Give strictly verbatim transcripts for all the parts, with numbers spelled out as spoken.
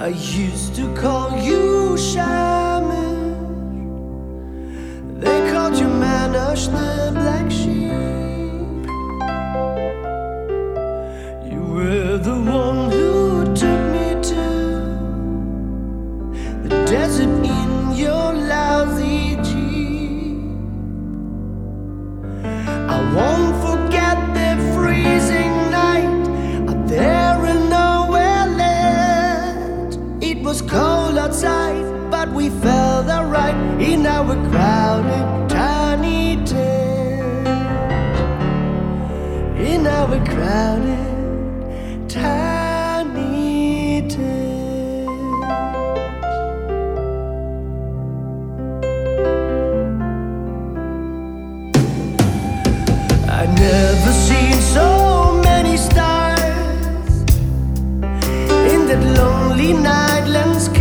I used to call you Shamir. They called you Manosh the black sheep. You were the one who took me to the desert in your lousy Jeep. I won't forget the freezing night out there in nowhere land. It was cold outside, but we felt alright in our crowded tiny tent. In our crowded tiny tent. I'd never seen so many stars in that lonely night landscape.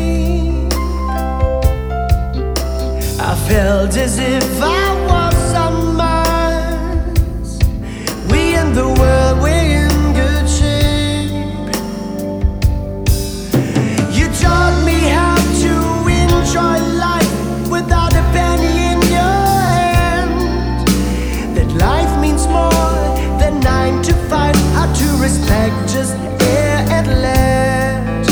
I felt as if I was on Mars. We and the world were in good shape. You taught me how to enjoy life without a penny in your hand. That life means more than nine to five. How to respect just air and land.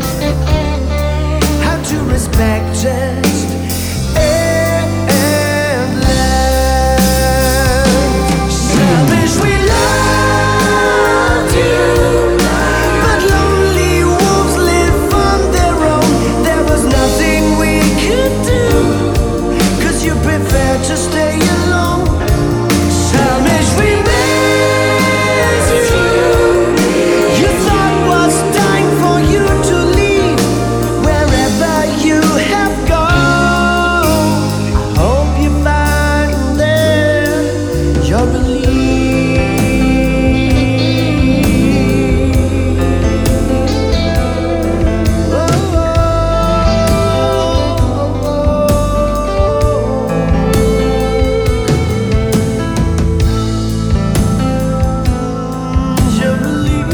How to respect just air and land. Savage, we loved you, but lonely wolves live on their own. There was nothing we could do, 'cause you preferred to stay alone. Savage, we missed you. You thought was time for you to leave. Wherever you have gone, I hope you find there your relief. Oh, your relief.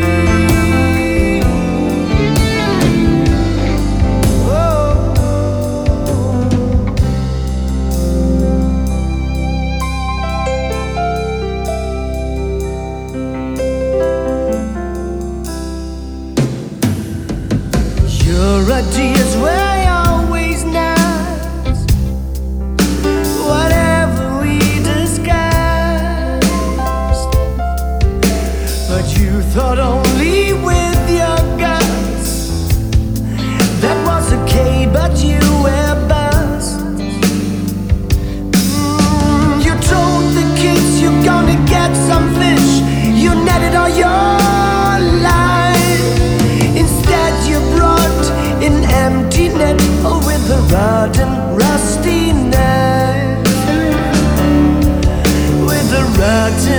Your ideas were always nice, whatever we discussed. But you thought only with your guts. That was okay, but you were bust. Mm, you told the kids you're gonna get some fish. You netted all your life. Instead you brought an empty net, oh, with a rotten, rusty net. With a rotten